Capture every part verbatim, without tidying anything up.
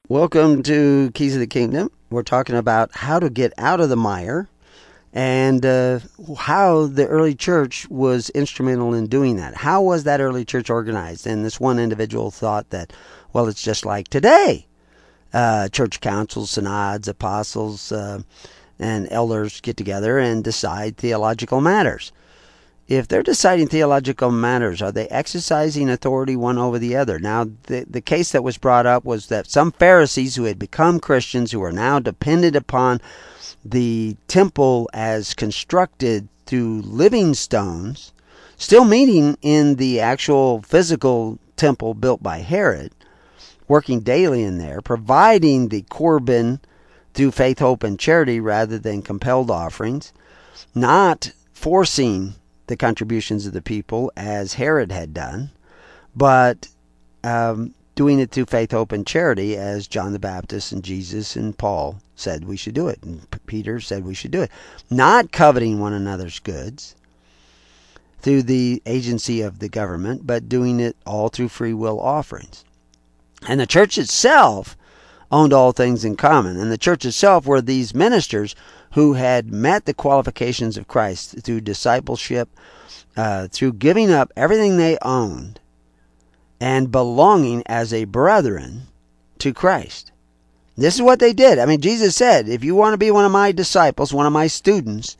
Welcome to Keys of the Kingdom. We're talking about how to get out of the mire and uh, how the early church was instrumental in doing that. How was that early church organized? And this one individual thought that, well, it's just like today. Uh, church councils, synods, apostles, uh, and elders get together and decide theological matters. If they're deciding theological matters, are they exercising authority one over the other? Now, the, the case that was brought up was that some Pharisees who had become Christians, who are now dependent upon the temple as constructed through living stones, still meeting in the actual physical temple built by Herod, working daily in there, providing the Corban through faith, hope, and charity rather than compelled offerings, not forcing the contributions of the people as Herod had done, but um, doing it through faith, hope, and charity as John the Baptist and Jesus and Paul said we should do it, and Peter said we should do it. Not coveting one another's goods through the agency of the government, but doing it all through free will offerings. And the church itself owned all things in common. And the church itself were these ministers who had met the qualifications of Christ through discipleship, uh, through giving up everything they owned and belonging as a brethren to Christ. This is what they did. I mean, Jesus said, if you want to be one of my disciples, one of my students,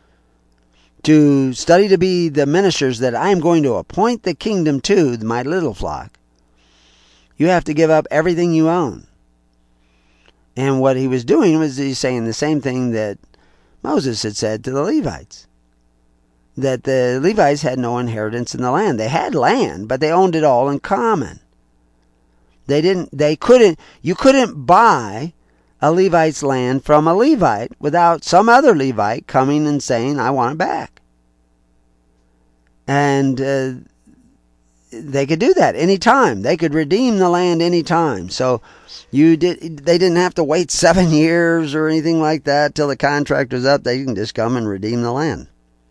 to study to be the ministers that I am going to appoint the kingdom to, my little flock, you have to give up everything you own. And what he was doing was he's saying the same thing that Moses had said to the Levites. That the Levites had no inheritance in the land. They had land, but they owned it all in common. They didn't, they couldn't, you couldn't buy a Levite's land from a Levite without some other Levite coming and saying, I want it back. And uh, they could do that anytime. They could redeem the land anytime. So you did. They didn't have to wait seven years or anything like that till the contract was up. They can just come and redeem the land.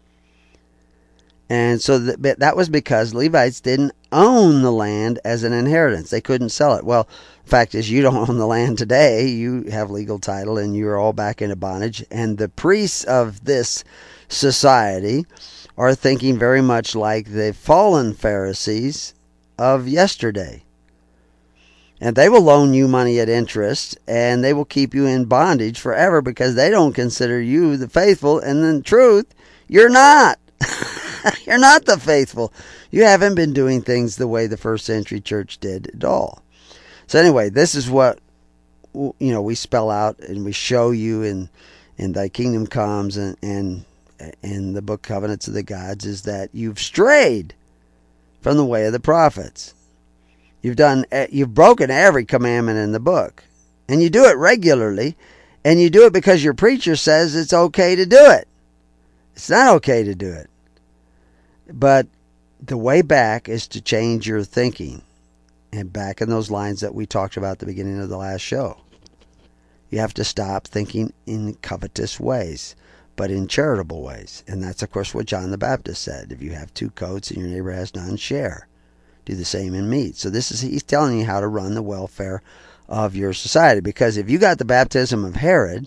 And so that, that was because Levites didn't own the land as an inheritance. They couldn't sell it. Well, the fact is you don't own the land today. You have legal title and you're all back into bondage. And the priests of this society are thinking very much like the fallen Pharisees of yesterday. And they will loan you money at interest, and they will keep you in bondage forever because they don't consider you the faithful. And in truth, you're not. You're not the faithful. You haven't been doing things the way the first century church did at all. So anyway, this is what, you know, we spell out and we show you in, in Thy Kingdom Comes and, and in the book Covenants of the Gods, is that you've strayed from the way of the prophets. You've done, you've broken every commandment in the book, and you do it regularly, and you do it because your preacher says it's okay to do it. It's not okay to do it. But the way back is to change your thinking, and back in those lines that we talked about at the beginning of the last show. You have to stop thinking in covetous ways, but in charitable ways. And that's, of course, what John the Baptist said. If you have two coats and your neighbor has none, share. Do the same in meat. So this is, he's telling you how to run the welfare of your society. Because if you got the baptism of Herod,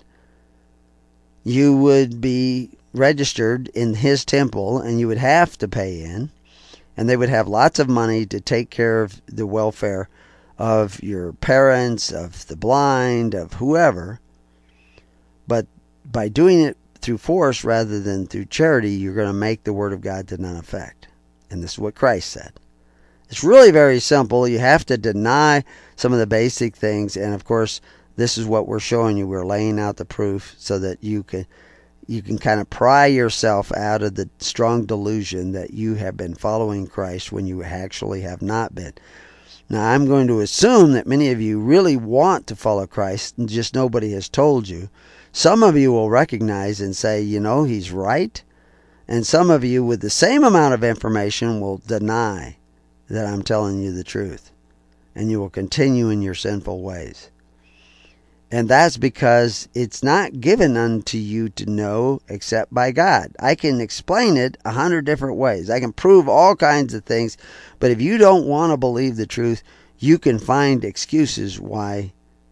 you would be registered in his temple and you would have to pay in. And they would have lots of money to take care of the welfare of your parents, of the blind, of whoever. But by doing it through force rather than through charity, you're going to make the word of God to none effect. And this is what Christ said. It's really very simple. You have to deny some of the basic things. And of course, this is what we're showing you. We're laying out the proof so that you can you can kind of pry yourself out of the strong delusion that you have been following Christ when you actually have not been. Now, I'm going to assume that many of you really want to follow Christ and just nobody has told you. Some of you will recognize and say, you know, he's right. And some of you with the same amount of information will deny that I'm telling you the truth. And you will continue in your sinful ways. And that's because it's not given unto you to know except by God. I can explain it a hundred different ways. I can prove all kinds of things. But if you don't want to believe the truth, you can find excuses why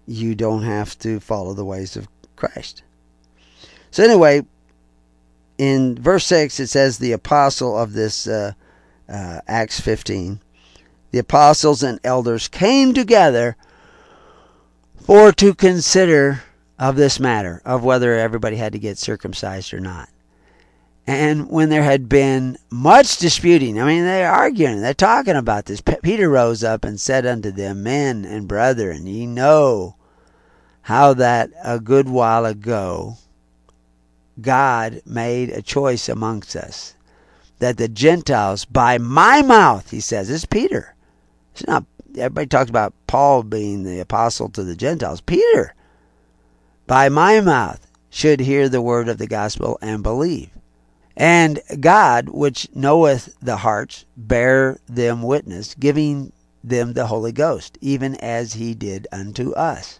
you don't have to follow the ways of Christ. So anyway, in verse six, it says the apostle of this uh, uh, Acts fifteen, the apostles and elders came together for to consider of this matter, of whether everybody had to get circumcised or not. And when there had been much disputing, I mean, they're arguing, they're talking about this. P- Peter rose up and said unto them, Men and brethren, ye know how that a good while ago God made a choice amongst us, that the Gentiles, by my mouth, he says, this is Peter. It's not, everybody talks about Paul being the apostle to the Gentiles. Peter, by my mouth, should hear the word of the gospel and believe. And God, which knoweth the hearts, bear them witness, giving them the Holy Ghost, even as he did unto us.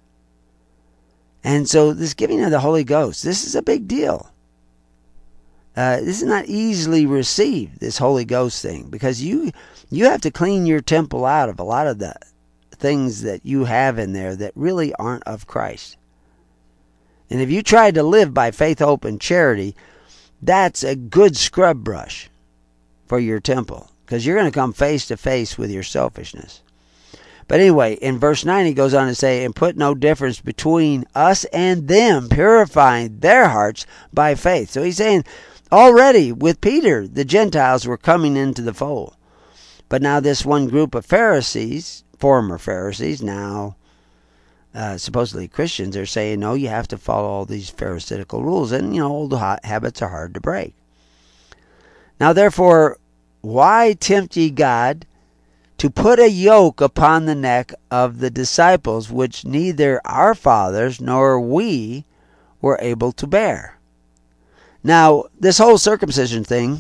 And so this giving of the Holy Ghost, this is a big deal. Uh, this is not easily received, this Holy Ghost thing, because you you have to clean your temple out of a lot of the things that you have in there that really aren't of Christ. And if you try to live by faith, hope, and charity, that's a good scrub brush for your temple, because you're going to come face to face with your selfishness. But anyway, in verse nine, he goes on to say, and put no difference between us and them, purifying their hearts by faith. So he's saying, already with Peter, the Gentiles were coming into the fold. But now this one group of Pharisees, former Pharisees, now uh, supposedly Christians, are saying, no, you have to follow all these Pharisaical rules. And, you know, old habits are hard to break. Now, therefore, why tempt ye God to put a yoke upon the neck of the disciples, which neither our fathers nor we were able to bear? Now, this whole circumcision thing,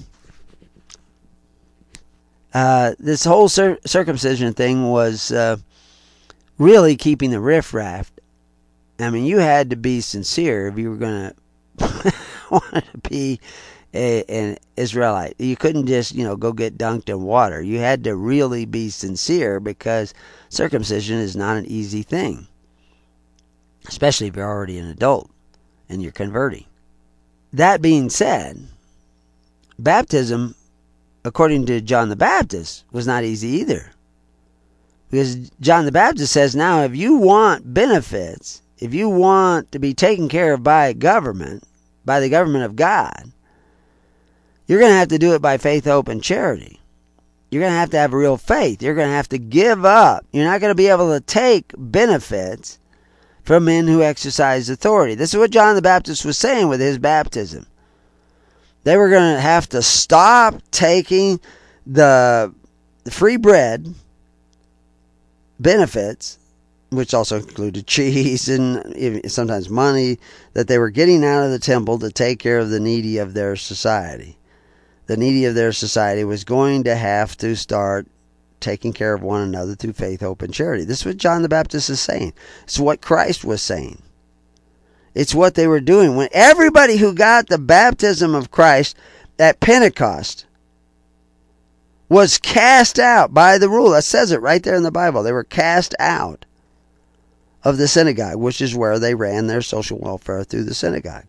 uh, this whole cir- circumcision thing was uh, really keeping the riffraff. I mean, you had to be sincere if you were going to want to be a, an Israelite. You couldn't just, you know, go get dunked in water. You had to really be sincere, because circumcision is not an easy thing, especially if you're already an adult and you're converting. That being said, baptism, according to John the Baptist, was not easy either. Because John the Baptist says, now, if you want benefits, if you want to be taken care of by government, by the government of God, you're going to have to do it by faith, hope, and charity. You're going to have to have real faith. You're going to have to give up. You're not going to be able to take benefits from men who exercise authority. This is what John the Baptist was saying with his baptism. They were going to have to stop taking the, the free bread benefits, which also included cheese and sometimes money, that they were getting out of the temple to take care of the needy of their society. The needy of their society was going to have to start taking care of one another through faith, hope, and charity. This is what John the Baptist is saying. It's what Christ was saying. It's what they were doing. When everybody who got the baptism of Christ at Pentecost was cast out by the rule. That says it right there in the Bible. They were cast out of the synagogue, which is where they ran their social welfare through the synagogue.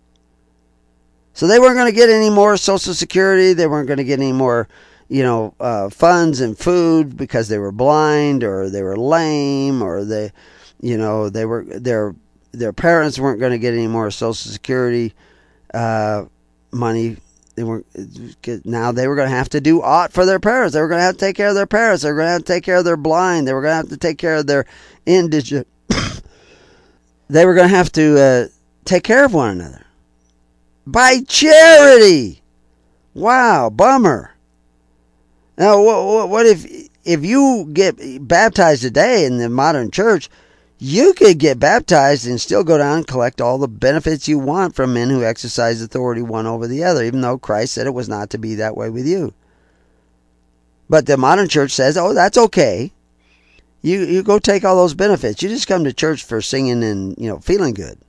So they weren't going to get any more Social Security. They weren't going to get any more, you know, uh, funds and food because they were blind or they were lame or they, you know, they were their their parents weren't going to get any more Social Security uh, money. They weren't. Now they were going to have to do aught for their parents. They were going to have to take care of their parents. They were going to have to take care of their blind. They were going to have to take care of their indigent. They were going to have to uh, take care of one another by charity. Wow, bummer. Now, what, what if if you get baptized today in the modern church? You could get baptized and still go down and collect all the benefits you want from men who exercise authority one over the other, even though Christ said it was not to be that way with you. But the modern church says, oh, that's okay. You you go take all those benefits. You just come to church for singing and, you know, feeling good.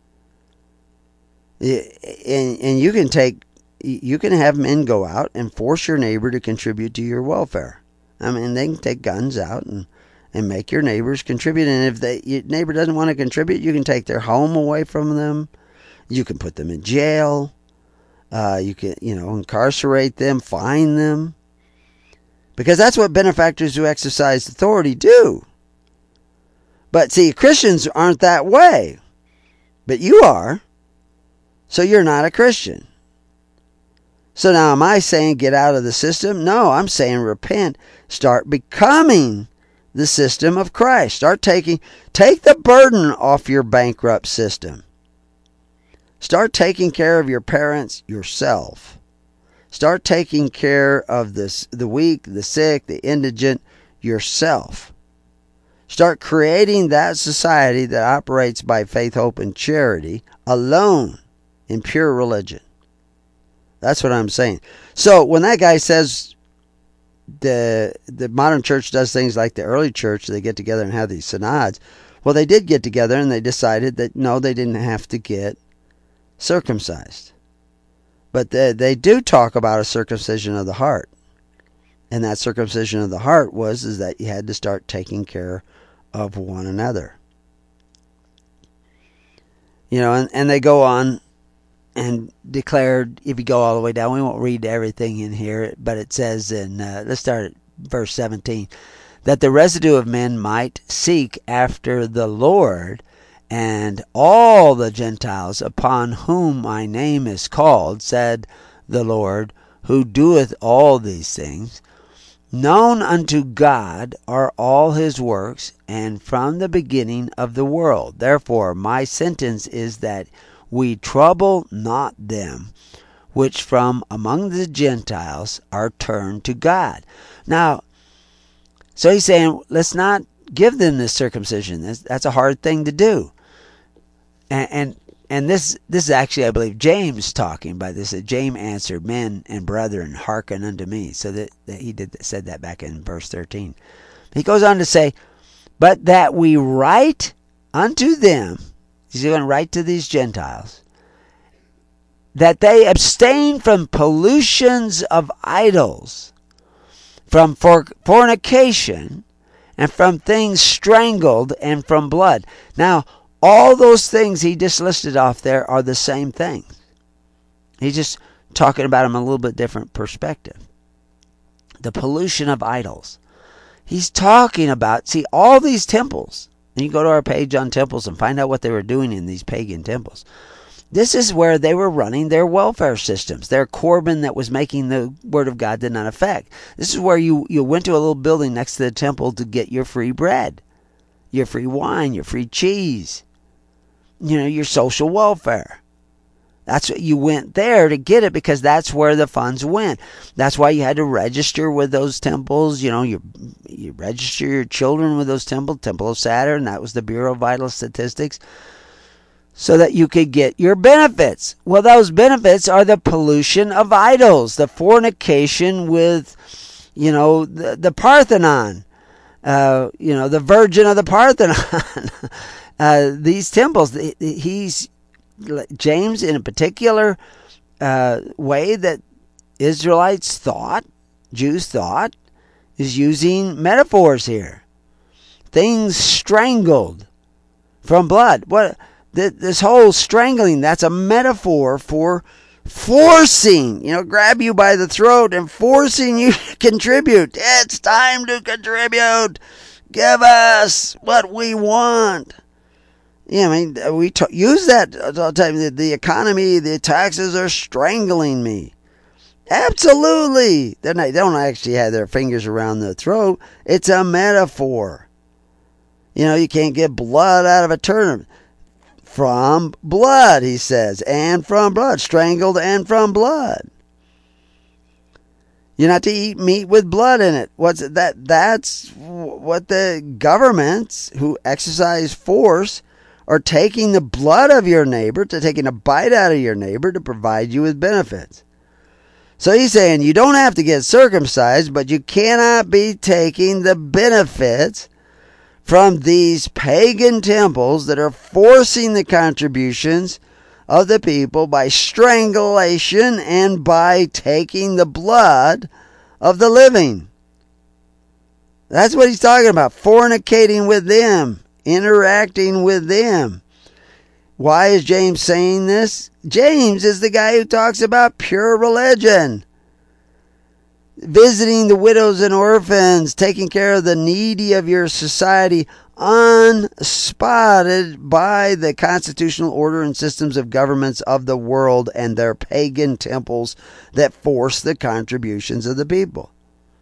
And, and you can take, you can have men go out and force your neighbor to contribute to your welfare. I mean, they can take guns out and and make your neighbors contribute. And if the your neighbor doesn't want to contribute, you can take their home away from them. You can put them in jail. Uh, you can, you know, incarcerate them, fine them. Because that's what benefactors who exercise authority do. But see, Christians aren't that way. But you are. So you're not a Christian. So now am I saying get out of the system? No, I'm saying repent. Start becoming the system of Christ. Start taking, take the burden off your bankrupt system. Start taking care of your parents yourself. Start taking care of the, the weak, the sick, the indigent yourself. Start creating that society that operates by faith, hope, and charity alone in pure religion. That's what I'm saying. So when that guy says the the modern church does things like the early church, they get together and have these synods. Well, they did get together and they decided that no, they didn't have to get circumcised. But they, they do talk about a circumcision of the heart. And that circumcision of the heart was is that you had to start taking care of one another. You know, and, and they go on and declared, if you go all the way down, we won't read everything in here, but it says in, uh, let's start at verse seventeen, that the residue of men might seek after the Lord, and all the Gentiles upon whom my name is called, said the Lord, who doeth all these things. Known unto God are all his works, and from the beginning of the world. Therefore my sentence is that we trouble not them which from among the Gentiles are turned to God. Now, so he's saying, let's not give them this circumcision. That's, that's a hard thing to do. And, and and this this is actually, I believe, James talking by this. That James answered, men and brethren, hearken unto me. So that, that he did said that back in verse thirteen. He goes on to say, but that we write unto them, he's going to write to these Gentiles, that they abstain from pollutions of idols, from for, fornication, and from things strangled, and from blood. Now, all those things he just listed off there are the same thing. He's just talking about them in a little bit different perspective. The pollution of idols. He's talking about, see, all these temples. And you go to our page on temples and find out what they were doing in these pagan temples. This is where they were running their welfare systems. Their Corban that was making the word of God did not affect. This is where you, you went to a little building next to the temple to get your free bread, your free wine, your free cheese, you know, your social welfare. That's what you went there to get it, because that's where the funds went. That's why you had to register with those temples. You know, you you register your children with those temples, Temple of Saturn. That was the Bureau of Vital Statistics, so that you could get your benefits. Well, those benefits are the pollution of idols, the fornication with, you know, the, the Parthenon, uh, you know, the Virgin of the Parthenon. uh, these temples, he's James, in a particular uh, way that Israelites thought, Jews thought, is using metaphors here. Things strangled from blood. What this whole strangling, that's a metaphor for forcing, you know, grab you by the throat and forcing you to contribute. It's time to contribute. Give us what we want. Yeah, I mean, we t- use that all the time. The, the economy, the taxes are strangling me. Absolutely. They're not, they don't actually have their fingers around the throat. It's a metaphor. You know, you can't get blood out of a turnip. From blood, he says, and from blood. Strangled and from blood. You're not to eat meat with blood in it. What's that? That's what the governments who exercise force are taking the blood of your neighbor, to taking a bite out of your neighbor to provide you with benefits. So he's saying you don't have to get circumcised, but you cannot be taking the benefits from these pagan temples that are forcing the contributions of the people by strangulation and by taking the blood of the living. That's what he's talking about. Fornicating with them. Interacting with them. Why is James saying this? James is the guy who talks about pure religion. Visiting the widows and orphans. Taking care of the needy of your society. Unspotted by the constitutional order and systems of governments of the world and their pagan temples that force the contributions of the people.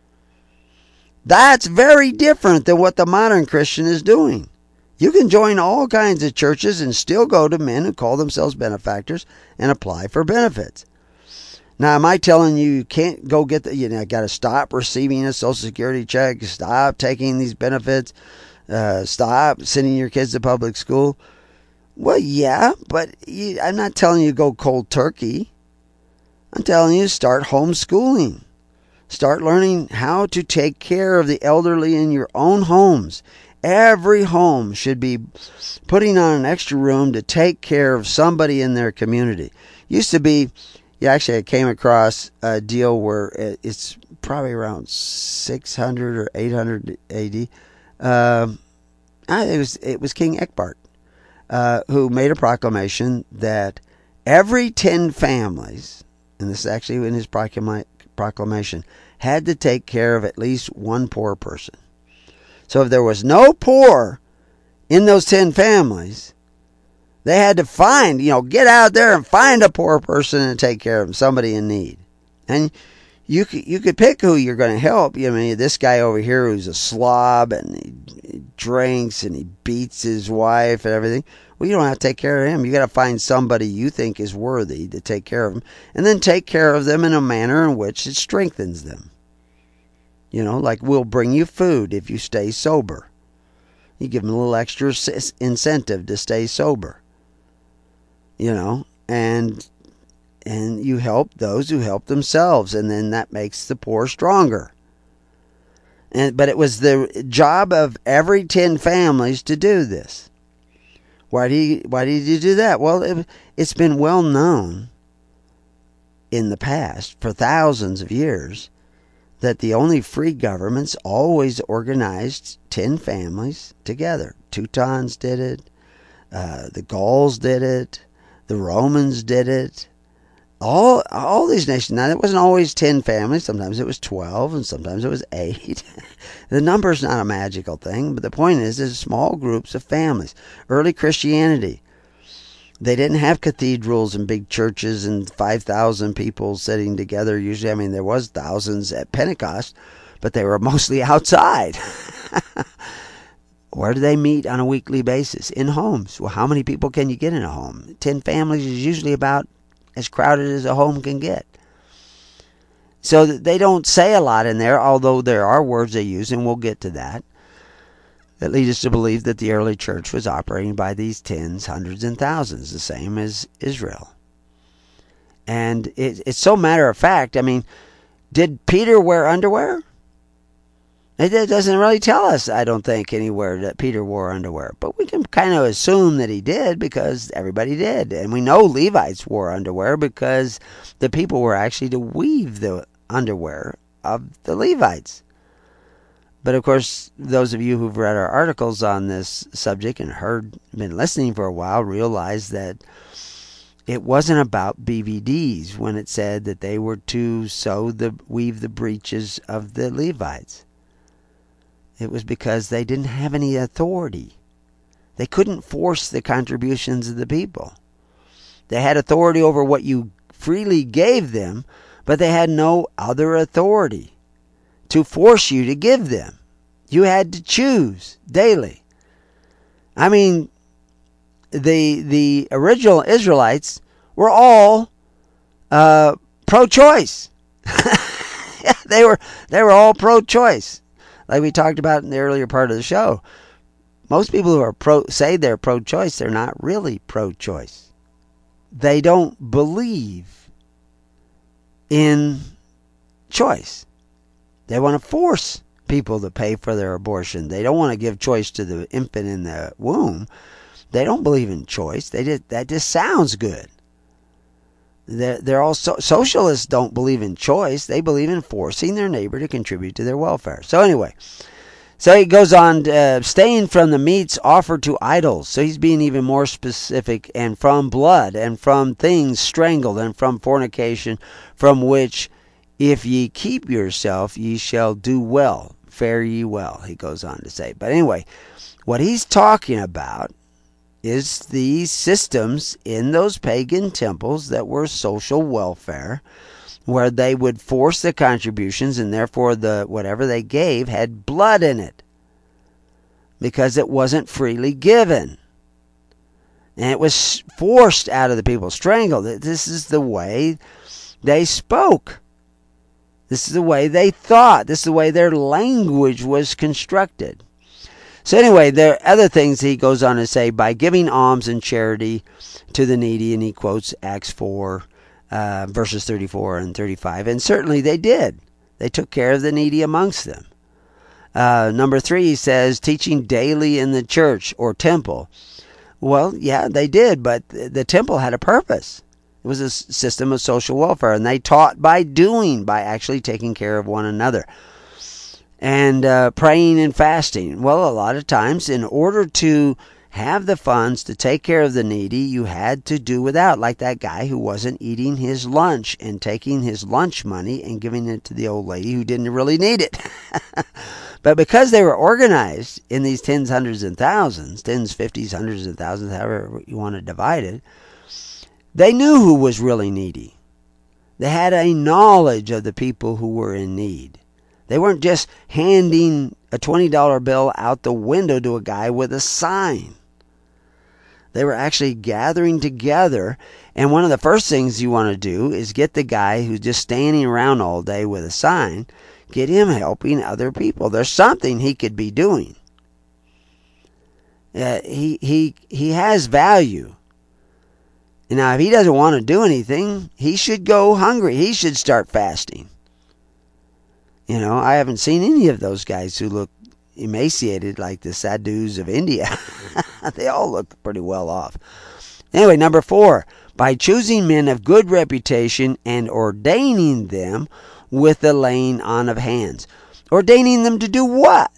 That's very different than what the modern Christian is doing. You can join all kinds of churches and still go to men who call themselves benefactors and apply for benefits. Now, am I telling you you can't go get the, you know, got to stop receiving a Social Security check, stop taking these benefits, uh, stop sending your kids to public school? Well, yeah, but you, I'm not telling you to go cold turkey. I'm telling you to start homeschooling. Start learning how to take care of the elderly in your own homes. Every home should be putting on an extra room to take care of somebody in their community. Used to be, yeah, actually I came across a deal where it's probably around six hundred or eight hundred A D. Um, it was it was King Eckhart uh, who made a proclamation that every ten families, and this is actually in his proclama- proclamation, had to take care of at least one poor person. So if there was no poor in those ten families, they had to find, you know, get out there and find a poor person and take care of them, somebody in need. And you could, you could pick who you're going to help. I mean, this guy over here who's a slob and he, he drinks and he beats his wife and everything. Well, you don't have to take care of him. You got to find somebody you think is worthy to take care of them, and then take care of them in a manner in which it strengthens them. You know, like we'll bring you food if you stay sober. You give them a little extra incentive to stay sober. You know, and and you help those who help themselves, and then that makes the poor stronger. And but it was the job of every ten families to do this. Why do you, why did you do that? Well, it, it's been well known in the past for thousands of years that the only free governments always organized ten families together. Teutons did it. Uh, the Gauls did it. The Romans did it. All all these nations. Now, it wasn't always ten families. Sometimes it was twelve, and sometimes it was eight. The number's not a magical thing, but the point is, there's small groups of families. Early Christianity, they didn't have cathedrals and big churches and five thousand people sitting together. Usually, I mean, there was thousands at Pentecost, but they were mostly outside. Where do they meet on a weekly basis? In homes. Well, how many people can you get in a home? Ten families is usually about as crowded as a home can get. So they don't say a lot in there, although there are words they use, and we'll get to that, that lead us to believe that the early church was operating by these tens, hundreds, and thousands, the same as Israel. And it, it's so matter of fact. I mean, did Peter wear underwear? It doesn't really tell us, I don't think, anywhere that Peter wore underwear. But we can kind of assume that he did because everybody did. And we know Levites wore underwear because the people were actually to weave the underwear of the Levites. But of course, those of you who've read our articles on this subject and heard, been listening for a while, realize that it wasn't about B V Ds when it said that they were to sew the weave the breeches of the Levites. It was because they didn't have any authority. They couldn't force the contributions of the people. They had authority over what you freely gave them, but they had no other authority to force you to give them. You had to choose daily. I mean, the the original Israelites were all uh, pro-choice. they were they were all pro-choice. Like we talked about in the earlier part of the show, most people who are pro say they're pro-choice, they're not really pro-choice. They don't believe in choice. They want to force people to pay for their abortion. They don't want to give choice to the infant in the womb. They don't believe in choice. They just, that just sounds good. They're, they're all so, socialists don't believe in choice. They believe in forcing their neighbor to contribute to their welfare. So anyway, So he goes on, to, uh, staying from the meats offered to idols. So he's being even more specific. And from blood, and from things strangled, and from fornication, from which if ye keep yourself, ye shall do well. Fare ye well, he goes on to say. But anyway, what he's talking about is the systems in those pagan temples that were social welfare, where they would force the contributions, and therefore the whatever they gave had blood in it, because it wasn't freely given, and it was forced out of the people, strangled. This is the way they spoke. This is the way they thought. This is the way their language was constructed. So anyway, there are other things he goes on to say, by giving alms and charity to the needy, and he quotes Acts four, uh, verses thirty-four and thirty-five, and certainly they did. They took care of the needy amongst them. Uh, number three, he says, teaching daily in the church or temple. Well, yeah, they did, but the temple had a purpose. It was a system of social welfare, and they taught by doing, by actually taking care of one another. And uh, praying and fasting. Well, a lot of times, in order to have the funds to take care of the needy, you had to do without, like that guy who wasn't eating his lunch and taking his lunch money and giving it to the old lady who didn't really need it. But because they were organized in these tens, hundreds, and thousands, tens, fifties, hundreds, and thousands, however you want to divide it, they knew who was really needy. They had a knowledge of the people who were in need. They weren't just handing a twenty dollar bill out the window to a guy with a sign. They were actually gathering together, and one of the first things you want to do is get the guy who's just standing around all day with a sign, get him helping other people. There's something he could be doing. Uh, he, he, he has value. Now, if he doesn't want to do anything, he should go hungry. He should start fasting. You know, I haven't seen any of those guys who look emaciated like the sadhus of India. They all look pretty well off. Anyway, number four, by choosing men of good reputation and ordaining them with the laying on of hands. Ordaining them to do what?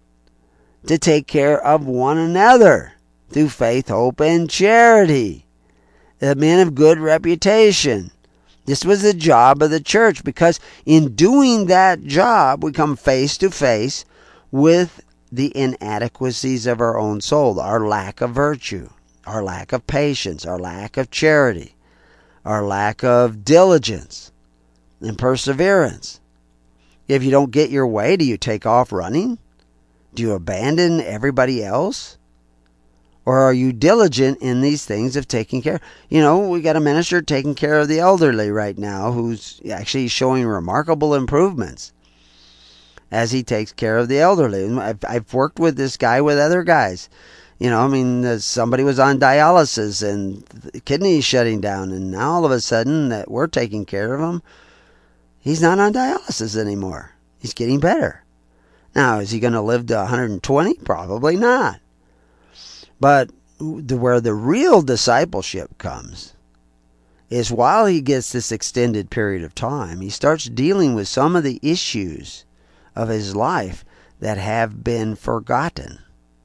To take care of one another through faith, hope, and charity. The men of good reputation. This was the job of the church, because in doing that job, we come face to face with the inadequacies of our own soul, our lack of virtue, our lack of patience, our lack of charity, our lack of diligence and perseverance. If you don't get your way, do you take off running? Do you abandon everybody else? Or are you diligent in these things of taking care? You know, we got a minister taking care of the elderly right now who's actually showing remarkable improvements as he takes care of the elderly. I've, I've worked with this guy with other guys. You know, I mean, uh, somebody was on dialysis and the kidneys shutting down, and now all of a sudden that we're taking care of him, he's not on dialysis anymore. He's getting better. Now, is he going to live to one hundred twenty? Probably not. But the, where the real discipleship comes is while he gets this extended period of time, he starts dealing with some of the issues of his life that have been forgotten.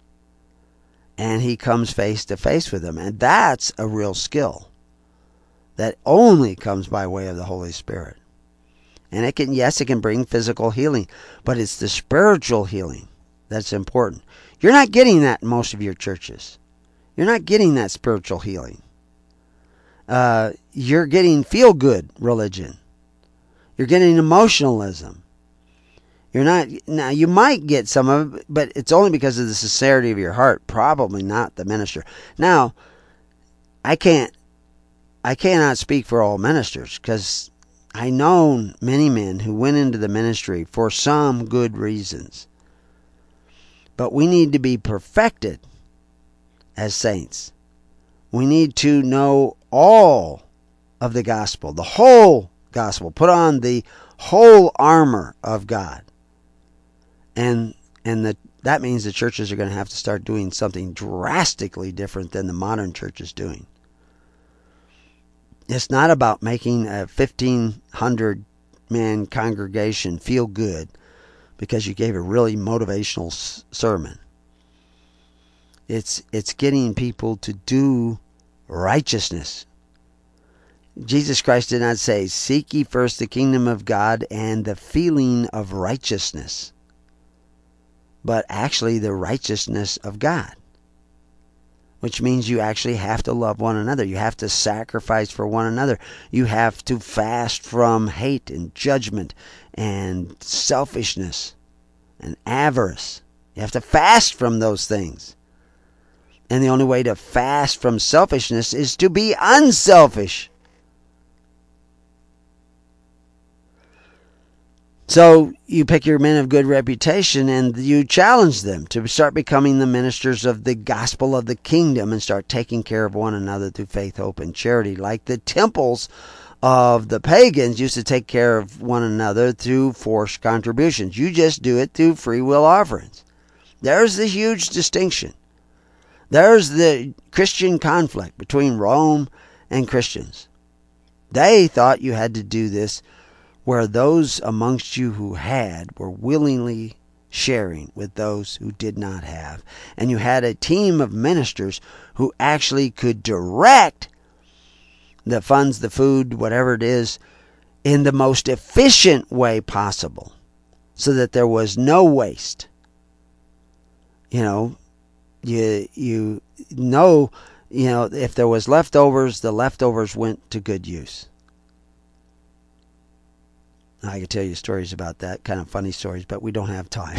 And he comes face to face with them. And that's a real skill that only comes by way of the Holy Spirit. And it can, yes, it can bring physical healing, but it's the spiritual healing that's important. You're not getting that in most of your churches. You're not getting that spiritual healing. Uh, you're getting feel-good religion. You're getting emotionalism. You're not, now you might get some of it, but it's only because of the sincerity of your heart, probably not the minister. Now, I can't, I cannot speak for all ministers, because I know many men who went into the ministry for some good reasons. But we need to be perfected as saints. We need to know all of the gospel, the whole gospel. Put on the whole armor of God. And and the, that means the churches are going to have to start doing something drastically different than the modern church is doing. It's not about making a fifteen hundred man congregation feel good, because you gave a really motivational s- sermon. It's it's getting people to do righteousness. Jesus Christ did not say, seek ye first the kingdom of God and the feeling of righteousness, but actually the righteousness of God, which means you actually have to love one another. You have to sacrifice for one another. You have to fast from hate and judgment and selfishness and avarice. You have to fast from those things. And the only way to fast from selfishness is to be unselfish. So you pick your men of good reputation and you challenge them to start becoming the ministers of the gospel of the kingdom and start taking care of one another through faith, hope, and charity. Like the temples of the pagans used to take care of one another through forced contributions. You just do it through free will offerings. There's the huge distinction. There's the Christian conflict between Rome and Christians. They thought you had to do this where those amongst you who had were willingly sharing with those who did not have. And you had a team of ministers who actually could direct the funds, the food, whatever it is, in the most efficient way possible so that there was no waste. You know, you, you know, you know, if there was leftovers, the leftovers went to good use. I could tell you stories about that, kind of funny stories, but we don't have time.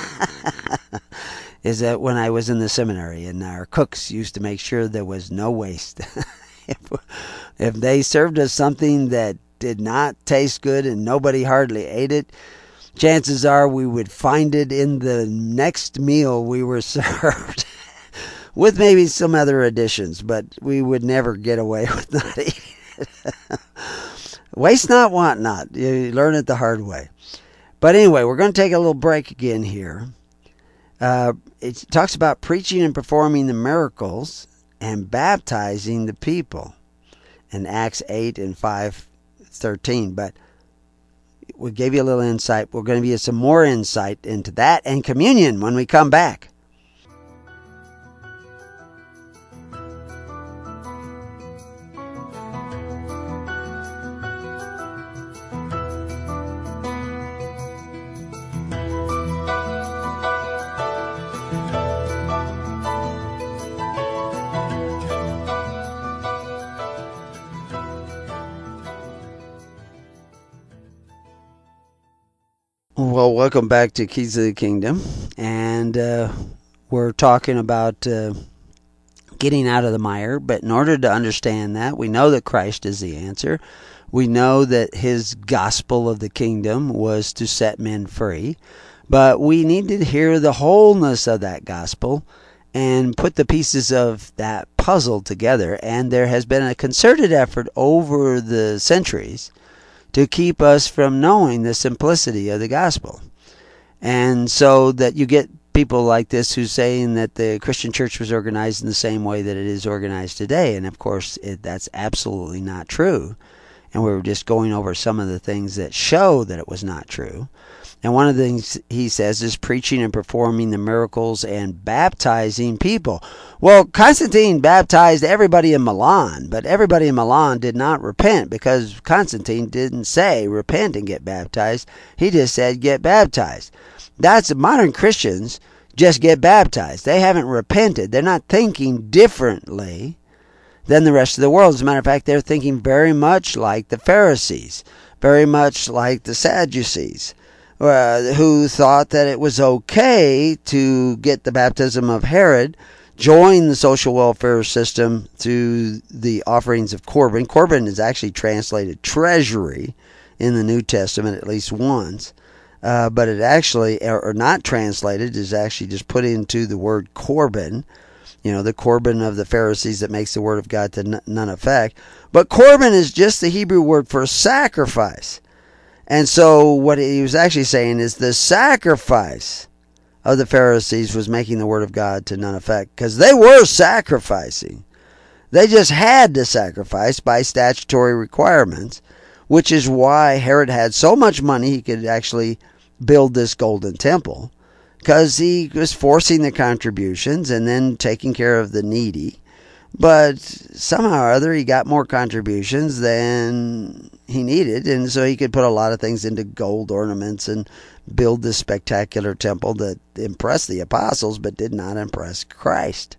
Is that when I was in the seminary and our cooks used to make sure there was no waste. if, if they served us something that did not taste good and nobody hardly ate it, chances are we would find it in the next meal we were served. With maybe some other additions, but we would never get away with not eating it. Waste not, want not. You learn it the hard way. But anyway, we're going to take a little break again here. Uh, it talks about preaching and performing the miracles and baptizing the people in Acts eight and five thirteen. But we gave you a little insight. We're going to give you some more insight into that and communion when we come back. Well, welcome back to Keys of the Kingdom, and uh, we're talking about uh, getting out of the mire, but in order to understand that, we know that Christ is the answer. We know that his gospel of the kingdom was to set men free, but we need to hear the wholeness of that gospel and put the pieces of that puzzle together, and there has been a concerted effort over the centuries to keep us from knowing the simplicity of the gospel. And so that you get people like this who's saying that the Christian church was organized in the same way that it is organized today. And of course, it, that's absolutely not true. And we were just going over some of the things that show that it was not true. And one of the things he says is preaching and performing the miracles and baptizing people. Well, Constantine baptized everybody in Milan, but everybody in Milan did not repent because Constantine didn't say repent and get baptized. He just said get baptized. That's modern Christians just get baptized. They haven't repented. They're not thinking differently than the rest of the world. As a matter of fact, they're thinking very much like the Pharisees, very much like the Sadducees. Uh, who thought that it was okay to get the baptism of Herod, join the social welfare system through the offerings of Corban. Corban is actually translated treasury in the New Testament at least once, uh, but it actually, or not translated, is actually just put into the word Corban. You know, the Corban of the Pharisees that makes the word of God to none effect. But Corban is just the Hebrew word for sacrifice. And so what he was actually saying is the sacrifice of the Pharisees was making the word of God to none effect, because they were sacrificing. They just had to sacrifice by statutory requirements, which is why Herod had so much money he could actually build this golden temple, because he was forcing the contributions and then taking care of the needy. But somehow or other, he got more contributions than he needed, and so he could put a lot of things into gold ornaments and build this spectacular temple that impressed the apostles but did not impress Christ.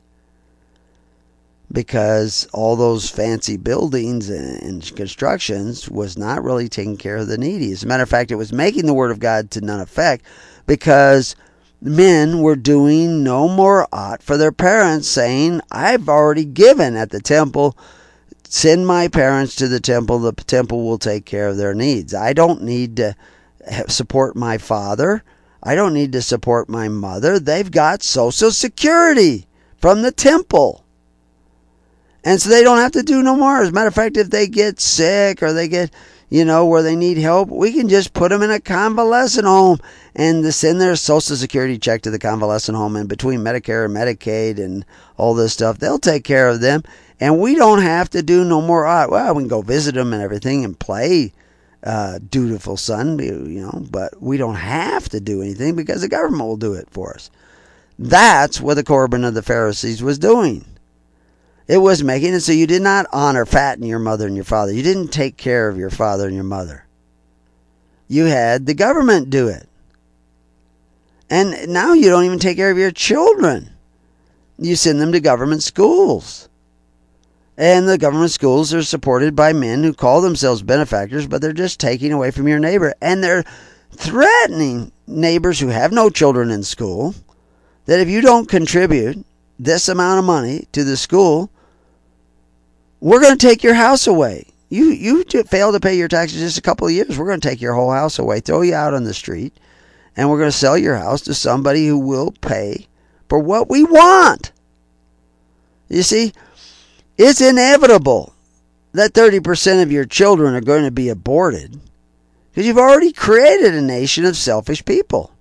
Because all those fancy buildings and constructions was not really taking care of the needy. As a matter of fact, it was making the word of God to none effect, because men were doing no more ought for their parents, saying, I've already given at the temple. Send my parents to the temple. The temple will take care of their needs. I don't need to support my father. I don't need to support my mother. They've got Social Security from the temple. And so they don't have to do no more. As a matter of fact, if they get sick or they get, you know, where they need help, we can just put them in a convalescent home and send their Social Security check to the convalescent home. And between Medicare and Medicaid and all this stuff, they'll take care of them. And we don't have to do no more. Well, we can go visit them and everything and play uh, dutiful son, you know, but we don't have to do anything because the government will do it for us. That's what the Corban of the Pharisees was doing. It was making it so you did not honor, fatten your mother and your father. You didn't take care of your father and your mother. You had the government do it. And now you don't even take care of your children. You send them to government schools. And the government schools are supported by men who call themselves benefactors, but they're just taking away from your neighbor. And they're threatening neighbors who have no children in school that if you don't contribute this amount of money to the school, we're going to take your house away. You you fail to pay your taxes just a couple of years, we're going to take your whole house away, throw you out on the street, and we're going to sell your house to somebody who will pay for what we want. You see, it's inevitable that thirty percent of your children are going to be aborted because you've already created a nation of selfish people.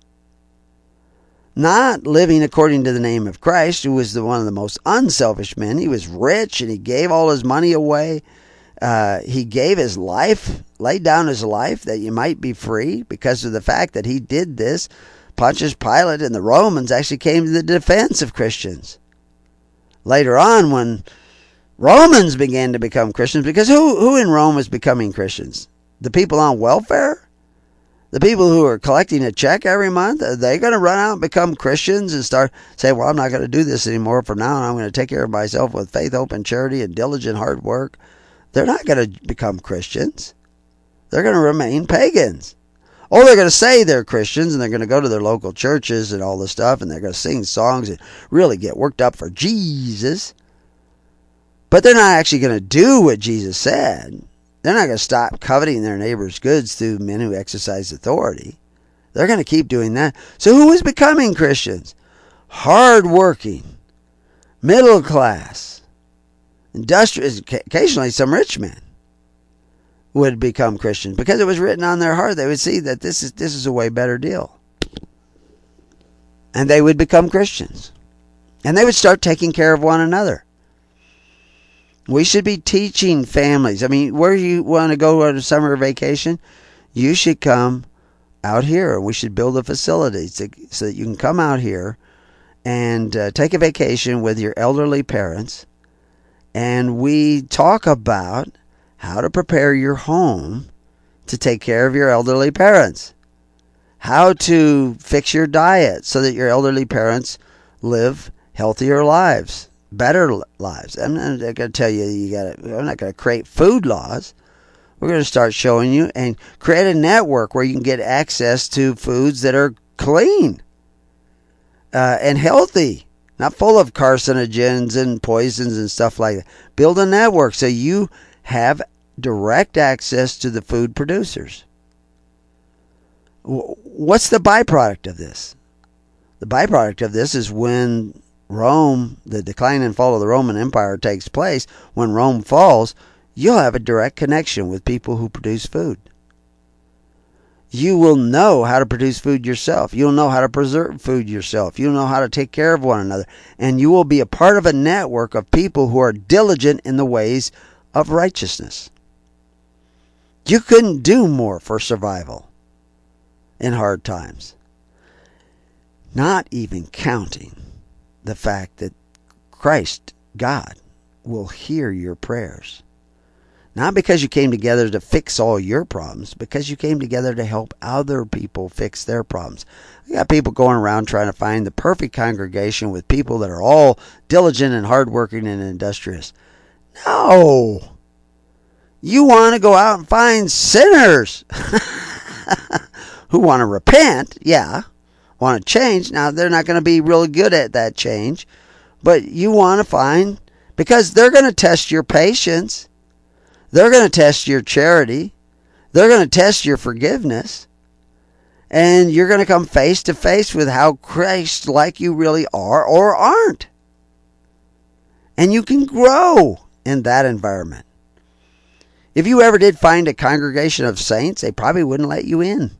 Not living according to the name of Christ, who was the one of the most unselfish men. He was rich and he gave all his money away. Uh, he gave his life, laid down his life that you might be free. Because of the fact that he did this, Pontius Pilate and the Romans actually came to the defense of Christians. Later on, when Romans began to become Christians, because who, who in Rome was becoming Christians? The people on welfare? The people who are collecting a check every month, are they going to run out and become Christians and start saying, well, I'm not going to do this anymore from now on. I'm going to take care of myself with faith, hope, and charity and diligent hard work? They're not going to become Christians. They're going to remain pagans. Or they're going to say they're Christians and they're going to go to their local churches and all this stuff and they're going to sing songs and really get worked up for Jesus. But they're not actually going to do what Jesus said. They're not going to stop coveting their neighbor's goods through men who exercise authority. They're going to keep doing that. So who is becoming Christians? Hard-working, middle class, industrious, occasionally some rich men would become Christians because it was written on their heart. They would see that this is this is a way better deal. And they would become Christians. And they would start taking care of one another. We should be teaching families. I mean, where you want to go on a summer vacation, you should come out here. We should build a facility so that you can come out here and uh, take a vacation with your elderly parents. And we talk about how to prepare your home to take care of your elderly parents. How to fix your diet so that your elderly parents live healthier lives. Better lives. I'm not going to tell you you got. I'm not going to create food laws. We're going to start showing you and create a network where you can get access to foods that are clean uh, and healthy, not full of carcinogens and poisons and stuff like that. Build a network so you have direct access to the food producers. What's the byproduct of this? The byproduct of this is when Rome, the decline and fall of the Roman Empire takes place, when Rome falls, you'll have a direct connection with people who produce food. You will know how to produce food yourself. You'll know how to preserve food yourself. You'll know how to take care of one another. And you will be a part of a network of people who are diligent in the ways of righteousness. You couldn't do more for survival. in hard times. Not even counting the fact that Christ, God, will hear your prayers. Not because you came together to fix all your problems, because you came together to help other people fix their problems. I got people going around trying to find the perfect congregation with people that are all diligent and hardworking and industrious. No! You want to go out and find sinners who want to repent, yeah, want to change. Now, they're not going to be really good at that change, but you want to find, because they're going to test your patience. They're going to test your charity. They're going to test your forgiveness. And you're going to come face to face with how Christ-like you really are or aren't. And you can grow in that environment. If you ever did find a congregation of saints, they probably wouldn't let you in.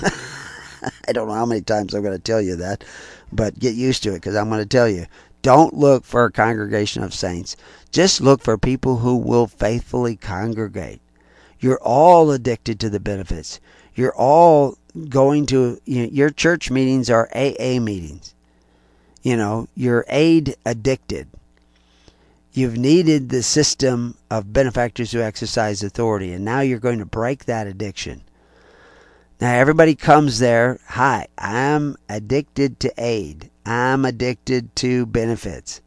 I don't know how many times I'm going to tell you that, but get used to it, because I'm going to tell you. Don't look for a congregation of saints. Just look for people who will faithfully congregate. You're all addicted to the benefits. You're all going to, you know, your church meetings are A A meetings. You know, you're aid addicted. You've needed the system of benefactors who exercise authority, and now you're going to break that addiction. Now, everybody comes there, hi, I'm addicted to aid. I'm addicted to benefits.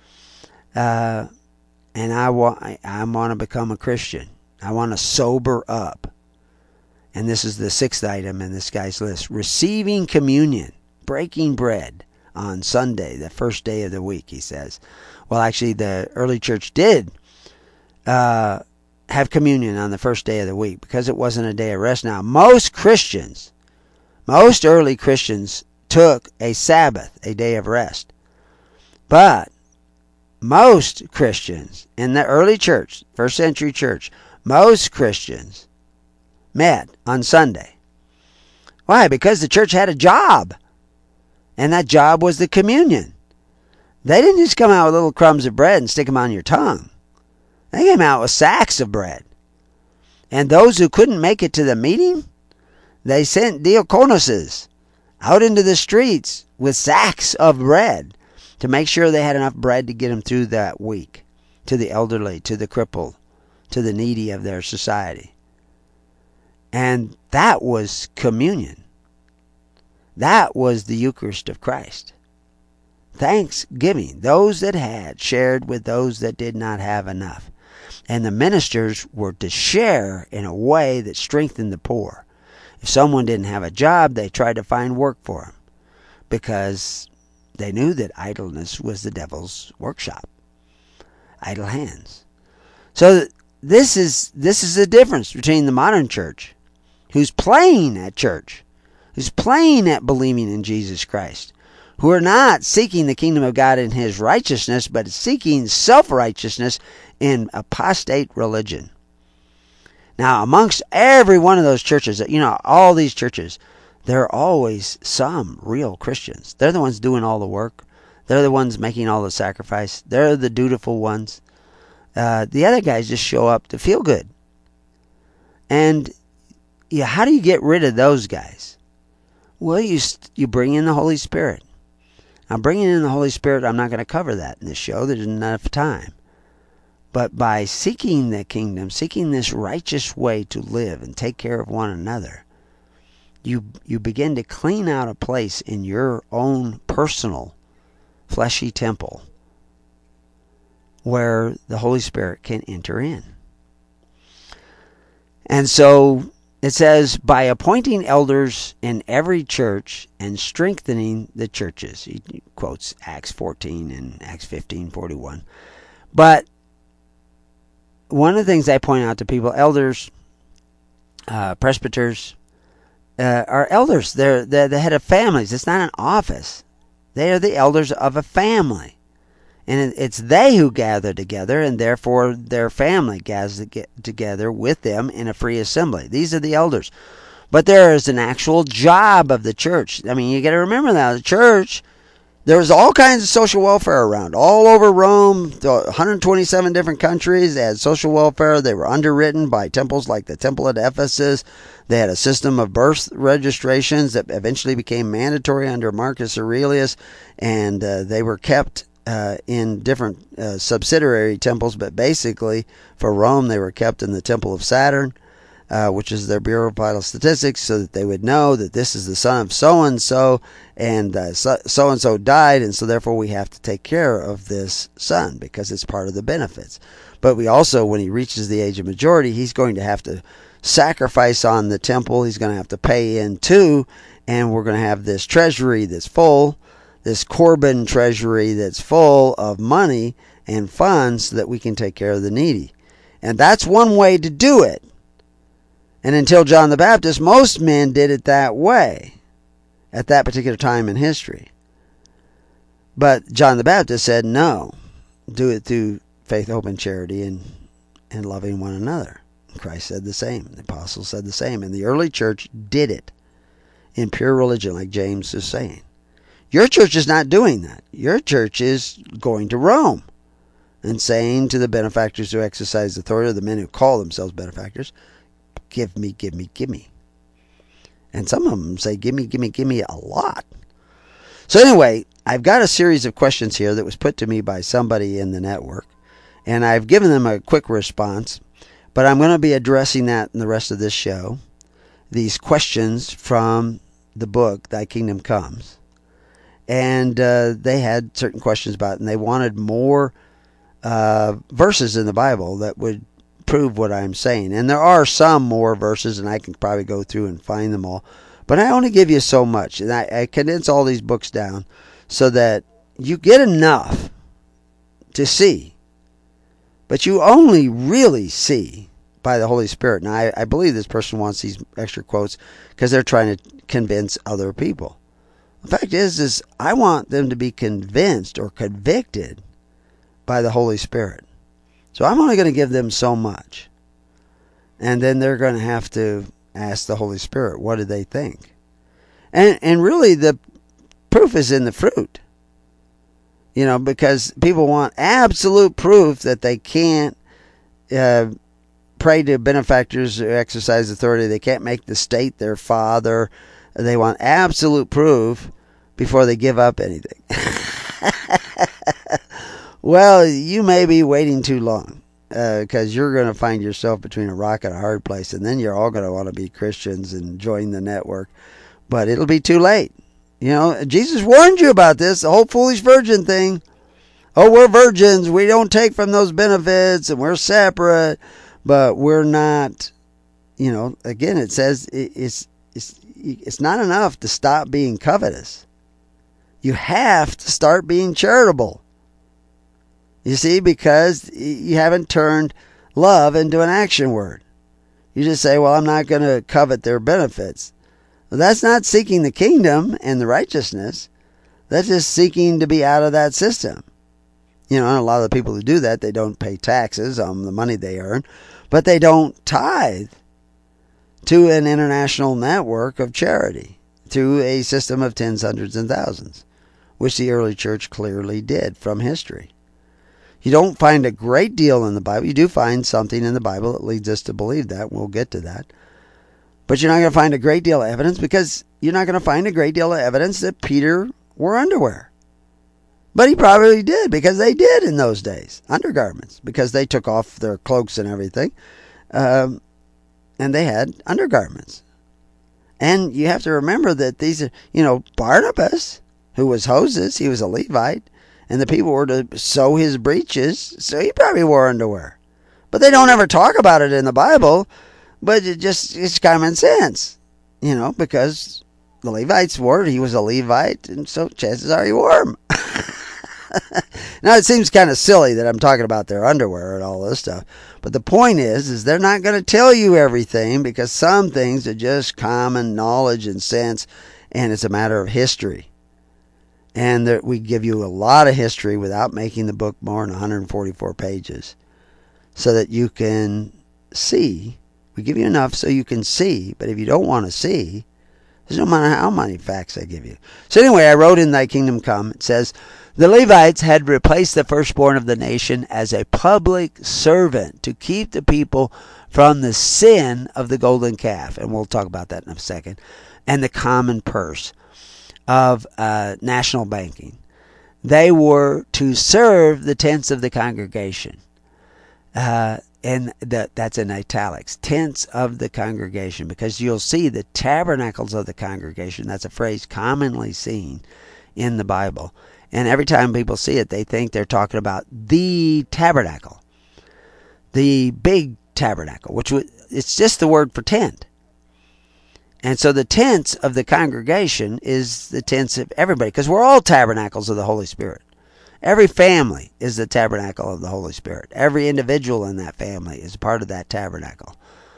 Uh, and I want, I want to become a Christian. I want to sober up. And this is the sixth item in this guy's list. Receiving communion, breaking bread on Sunday, the first day of the week, he says. Well, actually, the early church did uh, have communion on the first day of the week because it wasn't a day of rest. Now, most Christians, most early Christians took a Sabbath, a day of rest. But most Christians in the early church, first century church, most Christians met on Sunday. Why? Because the church had a job. And that job was the communion. They didn't just come out with little crumbs of bread and stick them on your tongue. They came out with sacks of bread. And those who couldn't make it to the meeting, they sent diaconoses out into the streets with sacks of bread to make sure they had enough bread to get them through that week, to the elderly, to the crippled, to the needy of their society. And that was communion. That was the Eucharist of Christ. Thanksgiving. Those that had shared with those that did not have enough. And the ministers were to share in a way that strengthened the poor. If someone didn't have a job, they tried to find work for them, because they knew that idleness was the devil's workshop. Idle hands. So this is this is the difference between the modern church, who's playing at church, who's playing at believing in Jesus Christ, who are not seeking the kingdom of God in his righteousness, but seeking self-righteousness in apostate religion. Now, amongst every one of those churches, you know, all these churches, there are always some real Christians. They're the ones doing all the work. They're the ones making all the sacrifice. They're the dutiful ones. Uh, the other guys just show up to feel good. And yeah, how do you get rid of those guys? Well, you you bring in the Holy Spirit. Now, bringing in the Holy Spirit, I'm not going to cover that in this show. There's enough time. But by seeking the kingdom, seeking this righteous way to live and take care of one another, you you begin to clean out a place in your own personal fleshy temple where the Holy Spirit can enter in. And so it says, by appointing elders in every church and strengthening the churches. He quotes Acts fourteen and Acts fifteen forty-one. But one of the things I point out to people, elders, uh, presbyters, uh, are elders. They're, they're the head of families. It's not an office. They are the elders of a family. And it's they who gather together, and therefore their family gathers together with them in a free assembly. These are the elders. But there is an actual job of the church. I mean, you got to remember that. The church There was all kinds of social welfare around. All over Rome, one hundred twenty-seven different countries, they had social welfare. They were underwritten by temples like the Temple at Ephesus. They had a system of birth registrations that eventually became mandatory under Marcus Aurelius, and uh, they were kept uh, in different uh, subsidiary temples, but basically for Rome they were kept in the Temple of Saturn, Uh, which is their Bureau of Vital Statistics, so that they would know that this is the son of so-and-so, and uh, so-and-so died, and so therefore we have to take care of this son because it's part of the benefits. But we also, when he reaches the age of majority, he's going to have to sacrifice on the temple. He's going to have to pay in too, and we're going to have this treasury that's full, this Corban treasury that's full of money and funds so that we can take care of the needy. And that's one way to do it. And until John the Baptist, most men did it that way at that particular time in history. But John the Baptist said, no, do it through faith, hope, and charity, and, and loving one another. Christ said the same. The apostles said the same. And the early church did it in pure religion, like James is saying. Your church is not doing that. Your church is going to Rome and saying to the benefactors who exercise authority, or the men who call themselves benefactors, give me, give me, give me. And some of them say, give me, give me, give me a lot. So anyway, I've got a series of questions here that was put to me by somebody in the network. And I've given them a quick response. But I'm going to be addressing that in the rest of this show. These questions from the book, Thy Kingdom Comes. And uh, they had certain questions about it. And they wanted more uh, verses in the Bible that would prove what I'm saying. And there are some more verses, and I can probably go through and find them all. But I only give you so much. And I, I condense all these books down so that you get enough to see. But you only really see by the Holy Spirit. Now, I, I believe this person wants these extra quotes because they're trying to convince other people. The fact is, is I want them to be convinced or convicted by the Holy Spirit. So I'm only going to give them so much. And then they're going to have to ask the Holy Spirit, what do they think? And and really the proof is in the fruit. You know, because people want absolute proof that they can't uh, pray to benefactors who exercise authority. They can't make the state their father. They want absolute proof before they give up anything. Well, you may be waiting too long because uh, you're going to find yourself between a rock and a hard place, and then you're all going to want to be Christians and join the network. But it'll be too late. You know, Jesus warned you about this, the whole foolish virgin thing. Oh, we're virgins. We don't take from those benefits, and we're separate, but we're not, you know, again, it says it's, it's, it's not enough to stop being covetous. You have to start being charitable. You see, because you haven't turned love into an action word. You just say, well, I'm not going to covet their benefits. Well, that's not seeking the kingdom and the righteousness. That's just seeking to be out of that system. You know, and a lot of the people who do that, they don't pay taxes on the money they earn, but they don't tithe to an international network of charity through a system of tens, hundreds, and thousands, which the early church clearly did from history. You don't find a great deal in the Bible. You do find something in the Bible that leads us to believe that. We'll get to that. But you're not going to find a great deal of evidence because you're not going to find a great deal of evidence that Peter wore underwear. But he probably did because they did in those days. Undergarments. Because they took off their cloaks and everything. Um, and they had undergarments. And you have to remember that these are, you know, Barnabas, who was Hoses, he was a Levite. And the people were to sew his breeches, so he probably wore underwear. But they don't ever talk about it in the Bible, but it just it's common sense, you know, because the Levites wore it. He was a Levite, and so chances are he wore them. Now, it seems kind of silly that I'm talking about their underwear and all this stuff, but the point is, is they're not going to tell you everything because some things are just common knowledge and sense, and it's a matter of history. And there, we give you a lot of history without making the book more than one hundred forty-four pages so that you can see. We give you enough so you can see, but if you don't want to see, There's no matter how many facts I give you. So anyway, I wrote in Thy Kingdom Come. It says, the Levites had replaced the firstborn of the nation as a public servant to keep the people from the sin of the golden calf. And we'll talk about that in a second. And the common purse of uh, national banking. They were to serve the tents of the congregation. Uh, and the, that's in italics. Tents of the congregation. Because you'll see the tabernacles of the congregation. That's a phrase commonly seen in the Bible. And every time people see it, they think they're talking about the tabernacle. The big tabernacle. Which was, it's just the word for tent. And so the tents of the congregation is the tents of everybody. Because we're all tabernacles of the Holy Spirit. Every family is the tabernacle of the Holy Spirit. Every individual in that family is part of that tabernacle.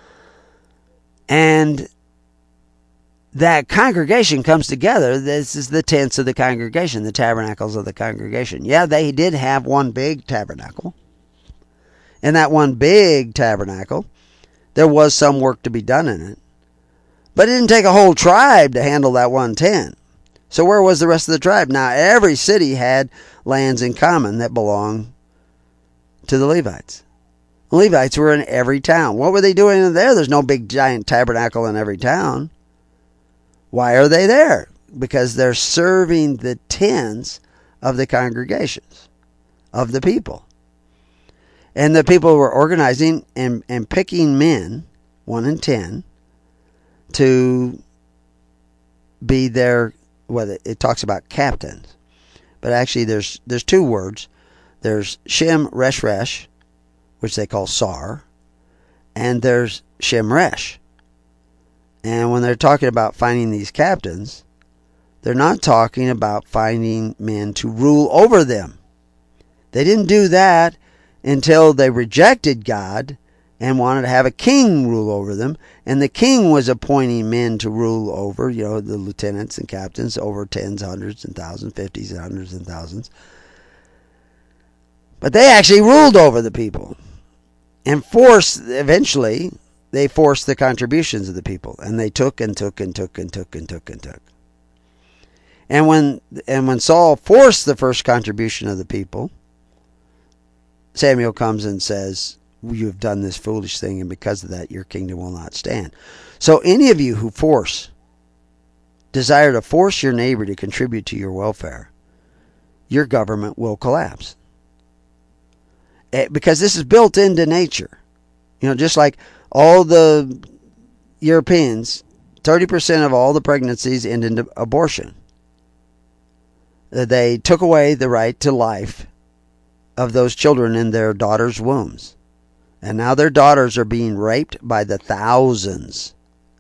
And that congregation comes together. This is the tents of the congregation, the tabernacles of the congregation. Yeah, they did have one big tabernacle. In that one big tabernacle, there was some work to be done in it. But it didn't take a whole tribe to handle that one tent. So where was the rest of the tribe? Now, every city had lands in common that belonged to the Levites. The Levites were in every town. What were they doing in there? There's no big giant tabernacle in every town. Why are they there? Because they're serving the tents of the congregations, of the people. And the people were organizing and, and picking men, one in ten, to be their, well, it talks about captains. But actually there's there's two words. There's Shem Resh Resh, which they call Sar, and there's Shem Resh. And when they're talking about finding these captains, they're not talking about finding men to rule over them. They didn't do that until they rejected God and wanted to have a king rule over them. And the king was appointing men to rule over, you know, the lieutenants and captains over tens, hundreds, and thousands, fifties, and hundreds, and thousands. But they actually ruled over the people. And forced, eventually, they forced the contributions of the people. And they took and took and took and took and took and took. And when, and when Saul forced the first contribution of the people, Samuel comes and says, you have done this foolish thing, and because of that, your kingdom will not stand. So any of you who force, desire to force your neighbor to contribute to your welfare, your government will collapse. Because this is built into nature. You know, just like all the Europeans, thirty percent of all the pregnancies end in abortion. They took away the right to life of those children in their daughters' wombs. And now their daughters are being raped by the thousands.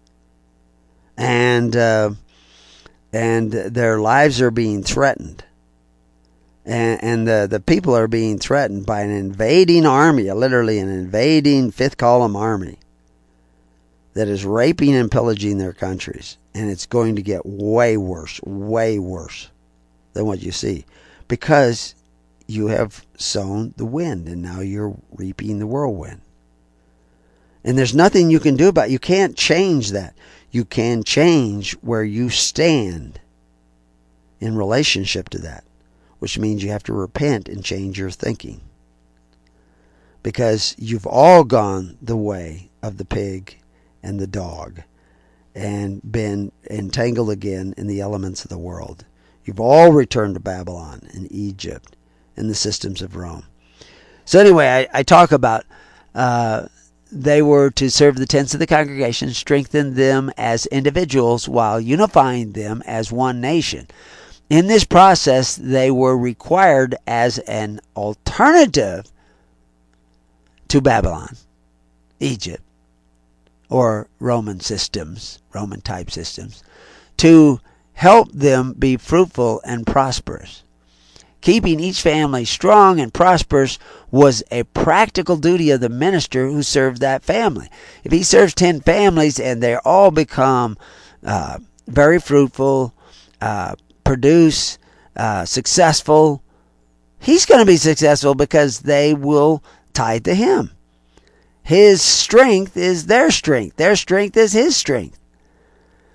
And uh, and their lives are being threatened. And, and the, the people are being threatened by an invading army, literally an invading fifth column army that is raping and pillaging their countries. And it's going to get way worse, way worse than what you see. Because you have sown the wind, and now you're reaping the whirlwind. And there's nothing you can do about it. You can't change that. You can change where you stand in relationship to that, which means you have to repent and change your thinking. Because you've all gone the way of the pig and the dog and been entangled again in the elements of the world. You've all returned to Babylon and Egypt and the systems of Rome. So anyway, I, I talk about uh, they were to serve the tents of the congregation, strengthen them as individuals while unifying them as one nation. In this process, they were required as an alternative to Babylon, Egypt, or Roman systems, Roman type systems, to help them be fruitful and prosperous. Keeping each family strong and prosperous was a practical duty of the minister who served that family. If he serves ten families and they all become uh, very fruitful, uh, produce, uh, successful, he's going to be successful because they will tithe to him. His strength is their strength. Their strength is his strength.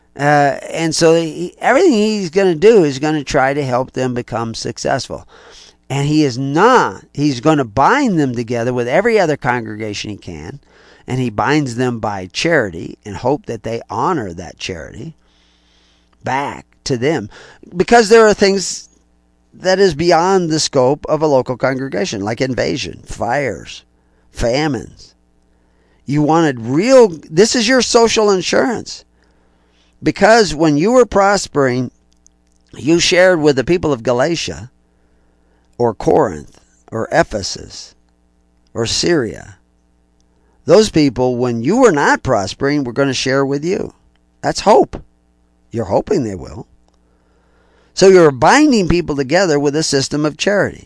Uh, and so he, everything he's going to do is going to try to help them become successful. And he is not. He's going to bind them together with every other congregation he can. And he binds them by charity and hope that they honor that charity back to them. Because there are things that is beyond the scope of a local congregation, like invasion, fires, famines. You wanted real, this is your social insurance. Because when you were prospering, you shared with the people of Galatia, or Corinth, or Ephesus, or Syria. Those people, when you were not prospering, were going to share with you. That's hope. You're hoping they will. So you're binding people together with a system of charity.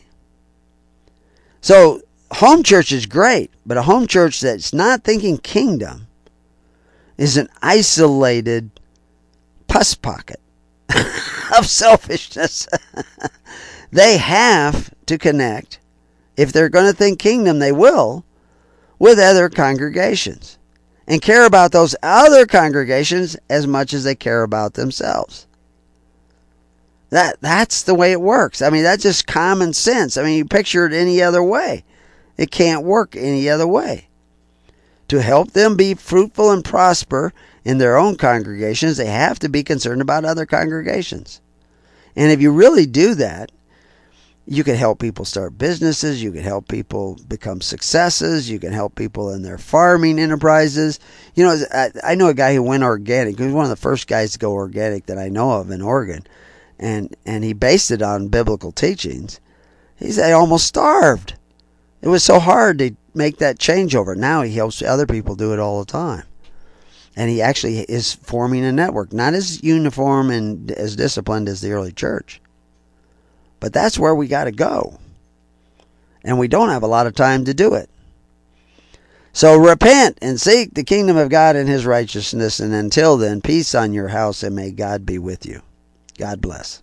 So home church is great, but a home church that's not thinking kingdom is an isolated pus pocket of selfishness. They have to connect. If they're going to think kingdom, they will, with other congregations. And care about those other congregations as much as they care about themselves. That That's the way it works. I mean, that's just common sense. I mean, you picture it any other way. It can't work any other way. To help them be fruitful and prosper in their own congregations, they have to be concerned about other congregations. And if you really do that, you can help people start businesses. You can help people become successes. You can help people in their farming enterprises. You know, I, I know a guy who went organic. He was one of the first guys to go organic that I know of in Oregon. And, and he based it on biblical teachings. He said he almost starved. It was so hard to make that changeover. Now he helps other people do it all the time. And he actually is forming a network. Not as uniform and as disciplined as the early church. But that's where we got to go. And we don't have a lot of time to do it. So repent and seek the kingdom of God and his righteousness. And until then, peace on your house, and may God be with you. God bless.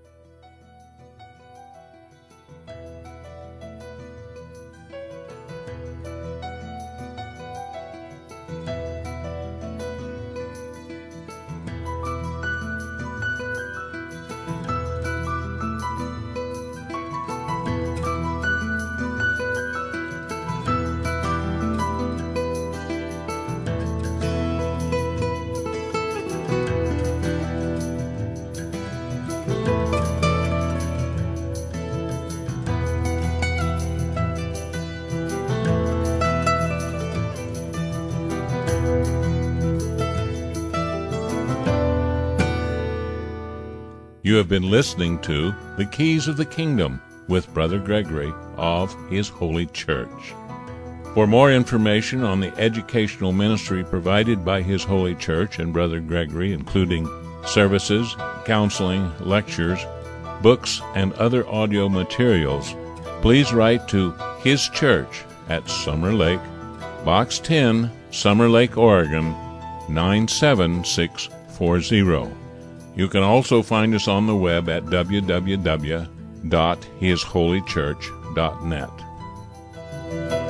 You have been listening to The Keys of the Kingdom with Brother Gregory of His Holy Church. For more information on the educational ministry provided by His Holy Church and Brother Gregory, including services, counseling, lectures, books, and other audio materials, please write to His Church at Summer Lake, Box ten, Summer Lake, Oregon, nine seven six four zero. You can also find us on the web at w w w dot his holy church dot net.